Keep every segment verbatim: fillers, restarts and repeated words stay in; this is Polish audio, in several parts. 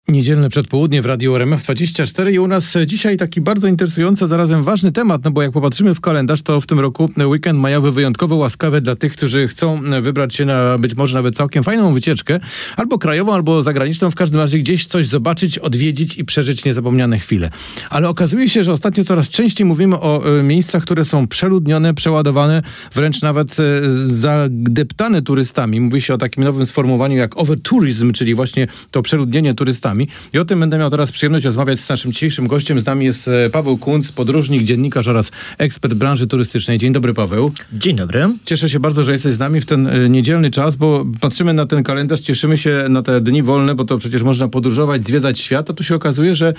Niedzielne przedpołudnie w Radiu R M F dwadzieścia cztery i u nas dzisiaj taki bardzo interesujący, a zarazem ważny temat, no bo jak popatrzymy w kalendarz, to w tym roku weekend majowy wyjątkowo łaskawy dla tych, którzy chcą wybrać się na być może nawet całkiem fajną wycieczkę, albo krajową, albo zagraniczną, w każdym razie gdzieś coś zobaczyć, odwiedzić i przeżyć niezapomniane chwile. Ale okazuje się, że ostatnio coraz częściej mówimy o y, miejscach, które są przeludnione, przeładowane, wręcz nawet y, zadeptane turystami. Mówi się o takim nowym sformułowaniu jak overtourism, czyli właśnie to przeludnienie turystami. I o tym będę miał teraz przyjemność rozmawiać z naszym dzisiejszym gościem. Z nami jest Paweł Kunc, podróżnik, dziennikarz oraz ekspert branży turystycznej. Dzień dobry, Paweł. Dzień dobry. Cieszę się bardzo, że jesteś z nami w ten niedzielny czas, bo patrzymy na ten kalendarz, cieszymy się na te dni wolne, bo to przecież można podróżować, zwiedzać świat, a tu się okazuje, że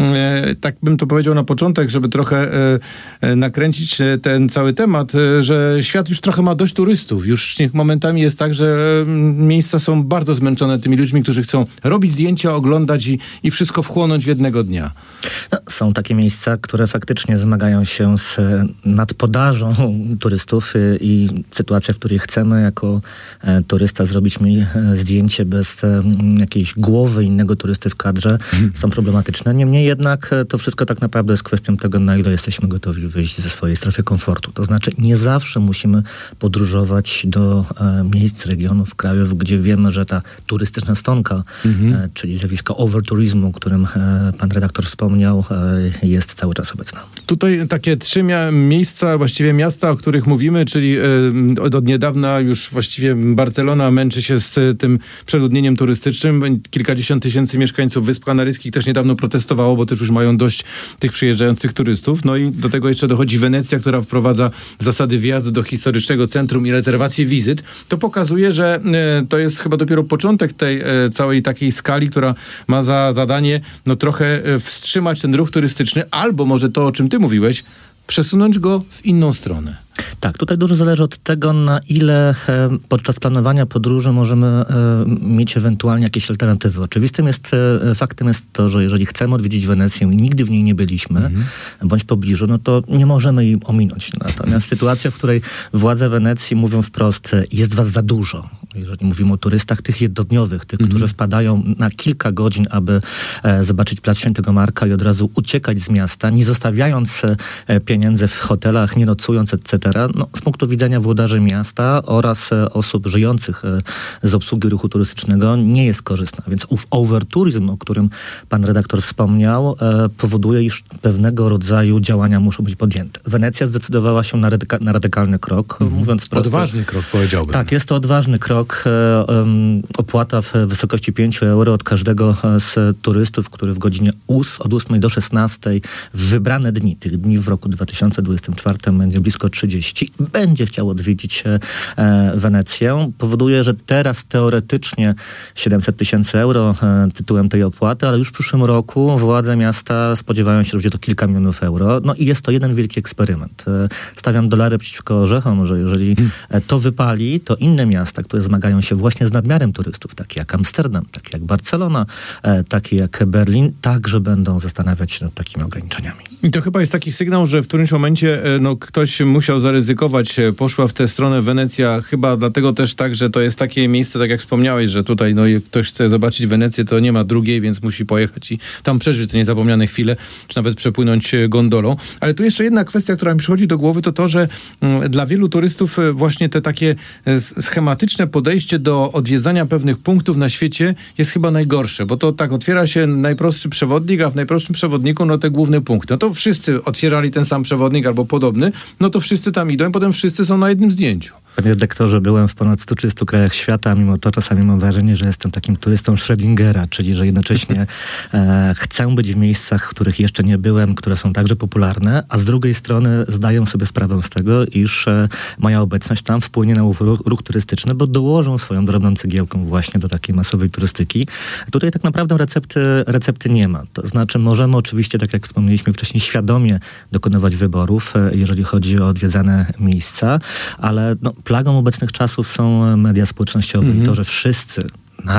e, tak bym to powiedział na początek, żeby trochę e, nakręcić ten cały temat, e, że świat już trochę ma dość turystów. Już momentami jest tak, że e, miejsca są bardzo zmęczone tymi ludźmi, którzy chcą robić zdjęcia, oglądać I, i wszystko wchłonąć w jednego dnia. No, są takie miejsca, które faktycznie zmagają się z nadpodażą turystów i sytuacja, w której chcemy jako e, turysta zrobić mi e, zdjęcie bez e, jakiejś głowy innego turysty w kadrze, hmm. są problematyczne. Niemniej jednak e, to wszystko tak naprawdę jest kwestią tego, na ile jesteśmy gotowi wyjść ze swojej strefy komfortu. To znaczy nie zawsze musimy podróżować do e, miejsc, regionów, krajów, gdzie wiemy, że ta turystyczna stonka, hmm. e, czyli zjawisko overturizmu, o którym e, pan redaktor wspomniał, e, jest cały czas obecna. Tutaj takie trzy mia- miejsca, właściwie miasta, o których mówimy, czyli e, od, od niedawna już właściwie Barcelona męczy się z tym przeludnieniem turystycznym. Kilkadziesiąt tysięcy mieszkańców Wysp Kanaryjskich też niedawno protestowało, bo też już mają dość tych przyjeżdżających turystów. No i do tego jeszcze dochodzi Wenecja, która wprowadza zasady wjazdu do historycznego centrum i rezerwację wizyt. To pokazuje, że e, to jest chyba dopiero początek tej e, całej takiej skali, która ma za zadanie no trochę wstrzymać ten ruch turystyczny, albo może to, o czym ty mówiłeś, przesunąć go w inną stronę. Tak, tutaj dużo zależy od tego, na ile e, podczas planowania podróży możemy e, mieć ewentualnie jakieś alternatywy. Oczywistym jest, e, faktem jest to, że jeżeli chcemy odwiedzić Wenecję i nigdy w niej nie byliśmy, mhm. bądź pobliżu, no to nie możemy jej ominąć. Natomiast sytuacja, w której władze Wenecji mówią wprost, jest was za dużo. Jeżeli mówimy o turystach tych jednodniowych, tych, mhm. którzy wpadają na kilka godzin, aby e, zobaczyć Plac Świętego Marka i od razu uciekać z miasta, nie zostawiając e, pieniędzy w hotelach, nie nocując, et cetera. No, z punktu widzenia włodarzy miasta oraz e, osób żyjących e, z obsługi ruchu turystycznego nie jest korzystna. Więc ów overtourism, o którym pan redaktor wspomniał, e, powoduje, iż pewnego rodzaju działania muszą być podjęte. Wenecja zdecydowała się na, radyka- na radykalny krok. Mhm. Mówiąc wprost, odważny krok, powiedziałbym. Tak, jest to odważny krok. E, um, opłata w wysokości pięć euro od każdego z turystów, który w godzinie ós- od ósmej do szesnastej w wybrane dni, tych dni w roku dwa tysiące dwudziestym czwartym będzie blisko trzydzieści, będzie chciał odwiedzić e, Wenecję. Powoduje, że teraz teoretycznie siedemset tysięcy euro e, tytułem tej opłaty, ale już w przyszłym roku władze miasta spodziewają się, że będzie to kilka milionów euro. No i jest to jeden wielki eksperyment. E, stawiam dolary przeciwko orzechom, że jeżeli e, to wypali, to inne miasta, które zmagają się właśnie z nadmiarem turystów, takie jak Amsterdam, takie jak Barcelona, e, takie jak Berlin, także będą zastanawiać się nad takimi ograniczeniami. I to chyba jest taki sygnał, że w którymś momencie no, ktoś musiał zaryzykować, poszła w tę stronę Wenecja, chyba dlatego też tak, że to jest takie miejsce, tak jak wspomniałeś, że tutaj no, jak ktoś chce zobaczyć Wenecję, to nie ma drugiej, więc musi pojechać i tam przeżyć te niezapomniane chwile, czy nawet przepłynąć gondolą. Ale tu jeszcze jedna kwestia, która mi przychodzi do głowy, to to, że m, dla wielu turystów właśnie te takie schematyczne podejście do odwiedzania pewnych punktów na świecie jest chyba najgorsze, bo to tak otwiera się najprostszy przewodnik, a w najprostszym przewodniku no te główne punkty. No to wszyscy otwierali ten sam przewodnik albo podobny, no to wszyscy tam idą i potem wszyscy są na jednym zdjęciu. Panie redaktorze, byłem w ponad stu trzydziestu krajach świata, mimo to czasami mam wrażenie, że jestem takim turystą Schrödingera, czyli że jednocześnie e, chcę być w miejscach, w których jeszcze nie byłem, które są także popularne, a z drugiej strony zdaję sobie sprawę z tego, iż e, moja obecność tam wpłynie na ruch, ruch turystyczny, bo dołożą swoją drobną cegiełką właśnie do takiej masowej turystyki. Tutaj tak naprawdę recepty, recepty nie ma. To znaczy możemy oczywiście, tak jak wspomnieliśmy wcześniej, świadomie dokonywać wyborów, e, jeżeli chodzi o odwiedzane miejsca, ale no, plagą obecnych czasów są media społecznościowe mm-hmm. i to, że wszyscy naraz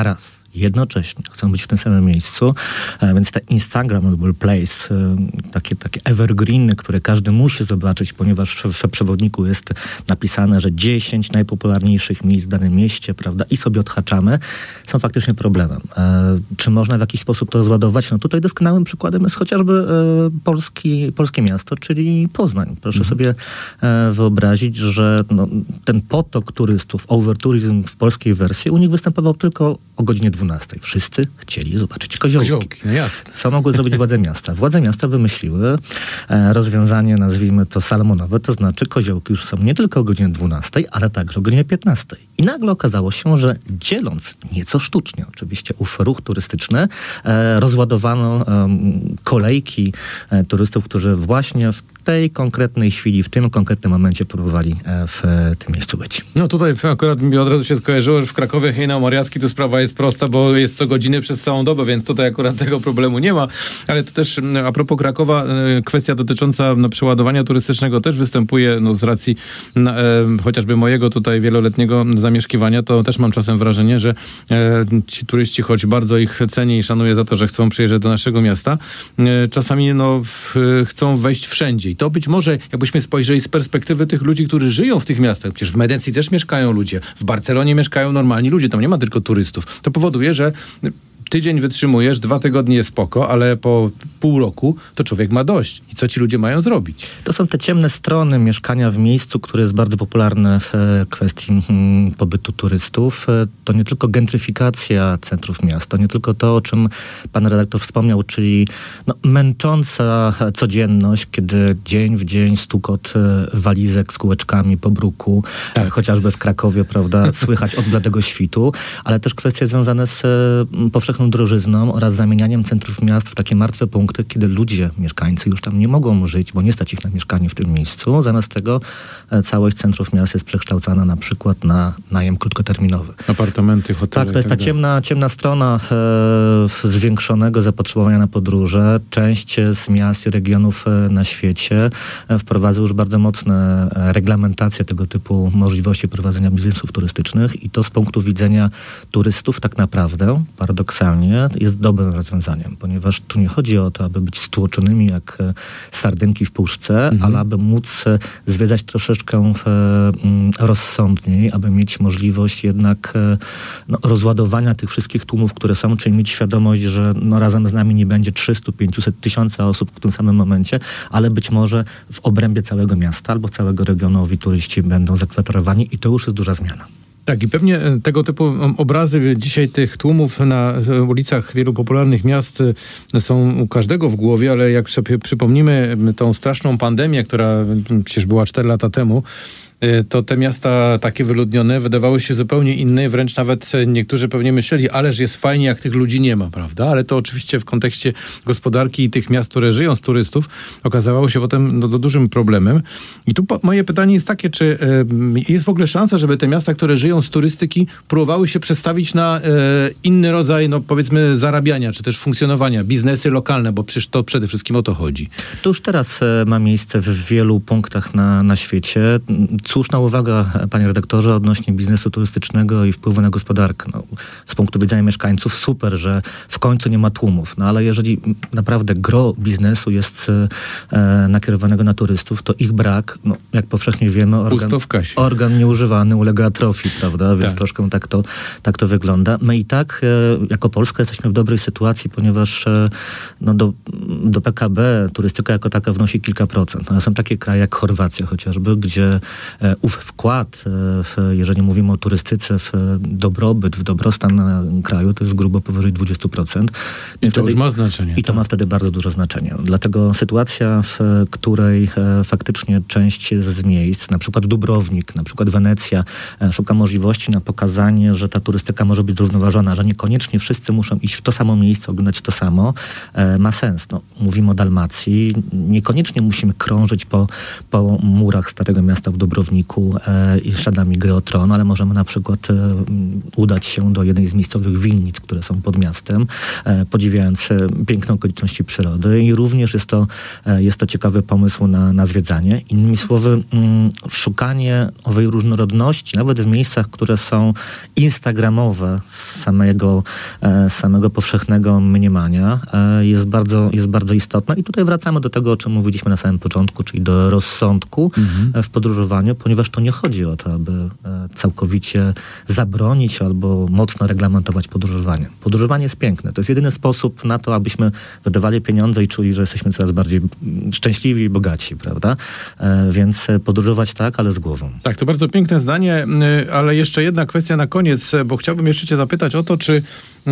jednocześnie chcą być w tym samym miejscu, więc te Instagrammable place, takie, takie evergreeny, które każdy musi zobaczyć, ponieważ w przewodniku jest napisane, że dziesięć najpopularniejszych miejsc w danym mieście, prawda, i sobie odhaczamy, są faktycznie problemem. Czy można w jakiś sposób to rozładować? No tutaj doskonałym przykładem jest chociażby Polski, polskie miasto, czyli Poznań. Proszę mhm. sobie wyobrazić, że no, ten potok turystów, overtourism w polskiej wersji, u nich występował tylko o godzinie dwunastej. Wszyscy chcieli zobaczyć koziołki. Koziołki, no jasne. Co mogły zrobić władze miasta? Władze miasta wymyśliły e, rozwiązanie, nazwijmy to salmonowe, to znaczy koziołki już są nie tylko o godzinie dwunastej, ale także o godzinie piętnastej. I nagle okazało się, że dzieląc nieco sztucznie oczywiście ów ruch turystyczny, e, rozładowano e, kolejki e, turystów, którzy właśnie w tej konkretnej chwili, w tym konkretnym momencie próbowali e, w e, tym miejscu być. No tutaj akurat mi od razu się skojarzyło, że w Krakowie Hejnał Mariacki to sprawa jest prosta, bo jest co godziny przez całą dobę, więc tutaj akurat tego problemu nie ma, ale to też a propos Krakowa, kwestia dotycząca no, przeładowania turystycznego też występuje no, z racji na, e, chociażby mojego tutaj wieloletniego zamieszkiwania, to też mam czasem wrażenie, że e, ci turyści, choć bardzo ich cenię i szanuję za to, że chcą przyjeżdżać do naszego miasta, e, czasami no, w, chcą wejść wszędzie i to być może, jakbyśmy spojrzeli z perspektywy tych ludzi, którzy żyją w tych miastach, przecież w Wenecji też mieszkają ludzie, w Barcelonie mieszkają normalni ludzie, tam nie ma tylko turystów, to powoduje, że tydzień wytrzymujesz, dwa tygodnie jest spoko, ale po pół roku to człowiek ma dość. I co ci ludzie mają zrobić? To są te ciemne strony mieszkania w miejscu, które jest bardzo popularne w kwestii hmm, pobytu turystów. To nie tylko gentryfikacja centrów miast, to nie tylko to, o czym pan redaktor wspomniał, czyli no, męcząca codzienność, kiedy dzień w dzień stukot walizek z kółeczkami po bruku, tak. chociażby w Krakowie, prawda, słychać od bladego świtu, ale też kwestie związane z powszechną drożyzną oraz zamienianiem centrów miast w takie martwe punkty, kiedy ludzie, mieszkańcy już tam nie mogą żyć, bo nie stać ich na mieszkanie w tym miejscu. Zamiast tego całość centrów miast jest przekształcana na przykład na najem krótkoterminowy. Apartamenty, hotele. Tak, to jest tak ta ciemna, ciemna strona e, zwiększonego zapotrzebowania na podróże. Część z miast i regionów na świecie e, wprowadza już bardzo mocne reglamentacje tego typu możliwości prowadzenia biznesów turystycznych i to z punktu widzenia turystów tak naprawdę, paradoksalnie, jest dobrym rozwiązaniem, ponieważ tu nie chodzi o to, aby być stłoczonymi jak sardynki w puszce, mhm. ale aby móc zwiedzać troszeczkę rozsądniej, aby mieć możliwość jednak no, rozładowania tych wszystkich tłumów, które są, czyli mieć świadomość, że no, razem z nami nie będzie trzysta pięćset tysiąca osób w tym samym momencie, ale być może w obrębie całego miasta albo całego regionu owi turyści będą zakwaterowani i to już jest duża zmiana. Tak, i pewnie tego typu obrazy dzisiaj tych tłumów na ulicach wielu popularnych miast są u każdego w głowie, ale jak sobie przypomnimy tą straszną pandemię, która przecież była cztery lata temu, to te miasta takie wyludnione wydawały się zupełnie inne, wręcz nawet niektórzy pewnie myśleli, ależ jest fajnie, jak tych ludzi nie ma, prawda? Ale to oczywiście w kontekście gospodarki i tych miast, które żyją z turystów, okazało się potem no, do dużym problemem. I tu po, moje pytanie jest takie, czy y, jest w ogóle szansa, żeby te miasta, które żyją z turystyki, próbowały się przestawić na y, inny rodzaj, no powiedzmy, zarabiania, czy też funkcjonowania, biznesy lokalne, bo przecież to przede wszystkim o to chodzi. To już teraz y, ma miejsce w wielu punktach na, na świecie. Słuszna uwaga, panie redaktorze, odnośnie biznesu turystycznego i wpływu na gospodarkę. No, z punktu widzenia mieszkańców super, że w końcu nie ma tłumów, no ale jeżeli naprawdę gro biznesu jest e, nakierowanego na turystów, to ich brak, no, jak powszechnie wiemy, organ, organ nieużywany ulega atrofii, prawda? Więc tak. troszkę tak to, tak to wygląda. My i tak e, jako Polska jesteśmy w dobrej sytuacji, ponieważ e, no, do, do P K B turystyka jako taka wnosi kilka procent. Ale są takie kraje jak Chorwacja chociażby, gdzie ów wkład, w, jeżeli mówimy o turystyce, w dobrobyt, w dobrostan kraju, to jest grubo powyżej dwadzieścia procent. I, I to wtedy, już ma znaczenie. I to tak. ma wtedy bardzo duże znaczenie. Dlatego sytuacja, w której faktycznie część z miejsc, na przykład Dubrownik, na przykład Wenecja, szuka możliwości na pokazanie, że ta turystyka może być zrównoważona, że niekoniecznie wszyscy muszą iść w to samo miejsce, oglądać to samo, ma sens. No, mówimy o Dalmacji, niekoniecznie musimy krążyć po, po murach Starego Miasta w Dubrowniku, celowniku e, i śladami gry o Tron, ale możemy na przykład e, udać się do jednej z miejscowych winnic, które są pod miastem, e, podziwiając e, piękne okoliczności przyrody i również jest to, e, jest to ciekawy pomysł na, na zwiedzanie. Innymi słowy, mm, szukanie owej różnorodności, nawet w miejscach, które są instagramowe z samego, e, z samego powszechnego mniemania, e, jest bardzo, jest bardzo istotne. I tutaj wracamy do tego, o czym mówiliśmy na samym początku, czyli do rozsądku mhm. w podróżowaniu, ponieważ to nie chodzi o to, aby e, całkowicie zabronić albo mocno reglamentować podróżowanie. Podróżowanie jest piękne. To jest jedyny sposób na to, abyśmy wydawali pieniądze i czuli, że jesteśmy coraz bardziej szczęśliwi i bogaci, prawda? E, więc podróżować tak, ale z głową. Tak, to bardzo piękne zdanie, ale jeszcze jedna kwestia na koniec, bo chciałbym jeszcze cię zapytać o to, czy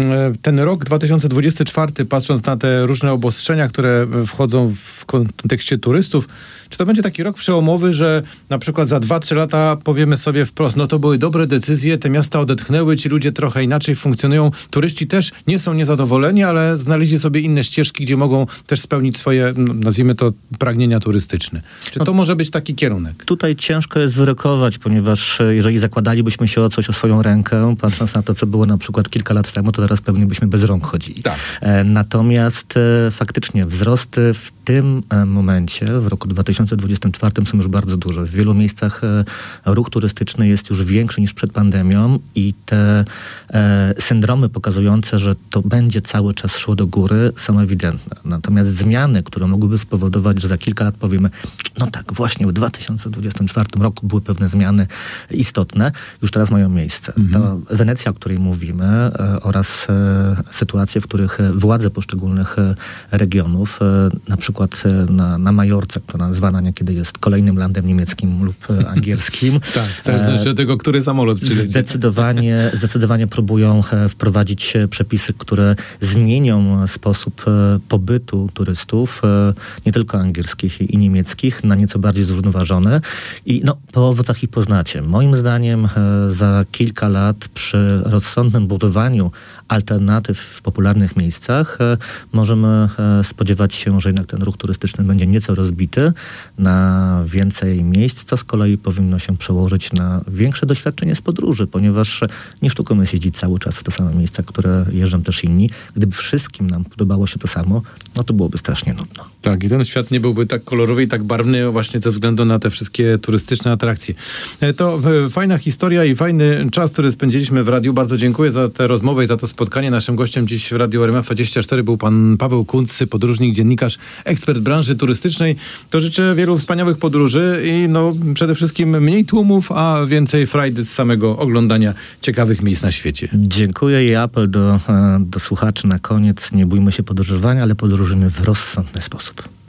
ten rok dwa tysiące dwudziesty czwarty, patrząc na te różne obostrzenia, które wchodzą w kontekście turystów, czy to będzie taki rok przełomowy, że na przykład za dwa trzy lata powiemy sobie wprost, no to były dobre decyzje, te miasta odetchnęły, ci ludzie trochę inaczej funkcjonują, turyści też nie są niezadowoleni, ale znaleźli sobie inne ścieżki, gdzie mogą też spełnić swoje, no, nazwijmy to, pragnienia turystyczne. Czy to no, może być taki kierunek? Tutaj ciężko jest wyrokować, ponieważ jeżeli zakładalibyśmy się o coś, o swoją rękę, patrząc na to, co było na przykład kilka lat temu, to teraz pewnie byśmy bez rąk chodzili. Tak. E, natomiast e, faktycznie wzrosty w tym e, momencie, w roku dwa tysiące dwudziestym czwartym są już bardzo duże. W wielu miejscach e, ruch turystyczny jest już większy niż przed pandemią i te e, syndromy pokazujące, że to będzie cały czas szło do góry, są ewidentne. Natomiast zmiany, które mogłyby spowodować, że za kilka lat powiemy, no tak, właśnie w dwa tysiące dwudziestym czwartym roku były pewne zmiany istotne, już teraz mają miejsce. Mhm. Ta Wenecja, o której mówimy, e, oraz e, sytuacje, w których władze poszczególnych regionów, e, na przykład na, na Majorce, która zwana niekiedy jest kolejnym landem niemieckim lub angielskim. Tak, w zależności od tego, który samolot przyleci. Zdecydowanie, zdecydowanie próbują wprowadzić przepisy, które zmienią sposób pobytu turystów, nie tylko angielskich i niemieckich, na nieco bardziej zrównoważony. I no, po owocach ich poznacie. Moim zdaniem za kilka lat przy rozsądnym budowaniu alternatyw w popularnych miejscach możemy spodziewać się, że jednak ten ruch turystyczny będzie nieco rozbity na więcej miejsc, co z kolei powinno się przełożyć na większe doświadczenie z podróży, ponieważ nie sztuką jest jeździć cały czas w te same miejsca, które jeżdżą też inni. Gdyby wszystkim nam podobało się to samo, no to byłoby strasznie nudno. Tak, i ten świat nie byłby tak kolorowy i tak barwny właśnie ze względu na te wszystkie turystyczne atrakcje. To fajna historia i fajny czas, który spędziliśmy w radiu. Bardzo dziękuję za tę rozmowę i za to spotkanie. Naszym gościem dziś w Radiu R M F dwadzieścia cztery był pan Paweł Kuntz, podróżnik, dziennikarz, ekspert branży turystycznej. To życzę wielu wspaniałych podróży i no przede wszystkim mniej tłumów, a więcej frajdy z samego oglądania ciekawych miejsc na świecie. Dziękuję i apel do, do słuchaczy na koniec. Nie bójmy się podróżowania, ale podróżujmy w rozsądny sposób.